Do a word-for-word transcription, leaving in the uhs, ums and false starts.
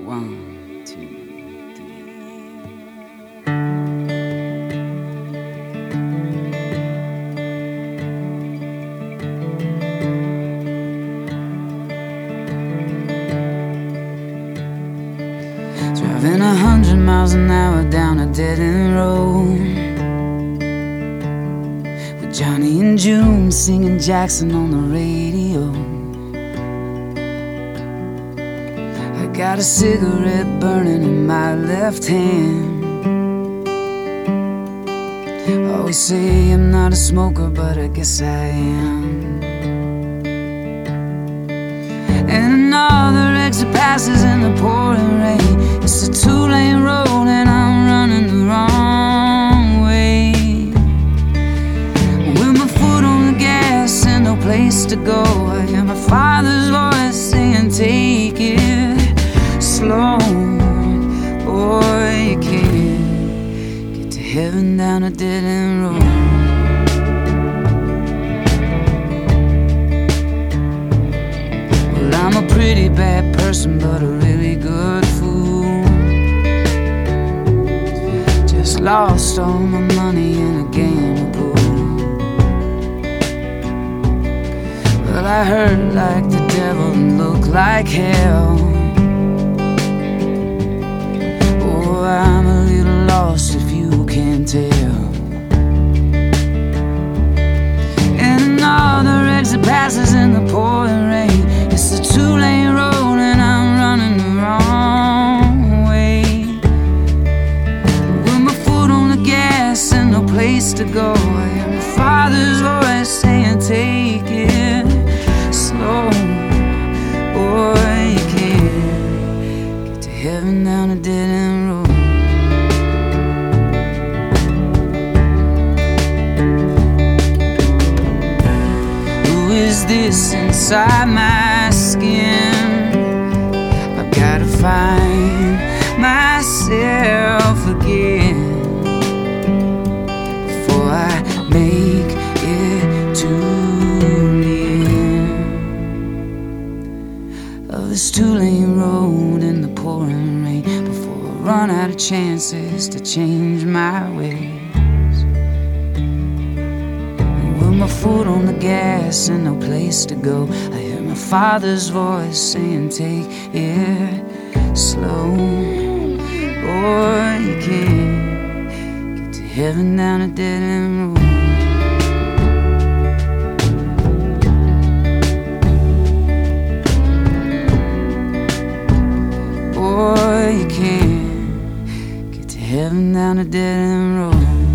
One, two, three. Driving a hundred miles an hour down a dead-end road, with Johnny and June singing Jackson on the radio. I got a cigarette burning in my left hand. Always say I'm not a smoker, but I guess I am. And another exit passes in the pouring rain. It's a two-lane road and I'm running the wrong way, with my foot on the gas and no place to go. I hear my father's voice saying, take it slow, boy, you can't get to heaven down a dead-end road. Well, I'm a pretty bad person, but a really good fool. Just lost all my money in a game of pool. Well, I hurt like the devil and look like hell. I'm a little lost if you can't tell. And another exit passes in the pouring rain. It's a two-lane road and I'm running the wrong way, with my foot on the gas and no place to go. I hear my father's voice saying, take it slow, boy, you can't get to heaven down a dead-end road. Is this inside my skin? I've gotta find myself again before I make it to the end of this two-lane road in the pouring rain, before I run out of chances to change my ways. My foot on the gas and no place to go. I hear my father's voice saying, take it slow, boy, you can't get to heaven down a dead-end road. Boy, you can't get to heaven down a dead-end road.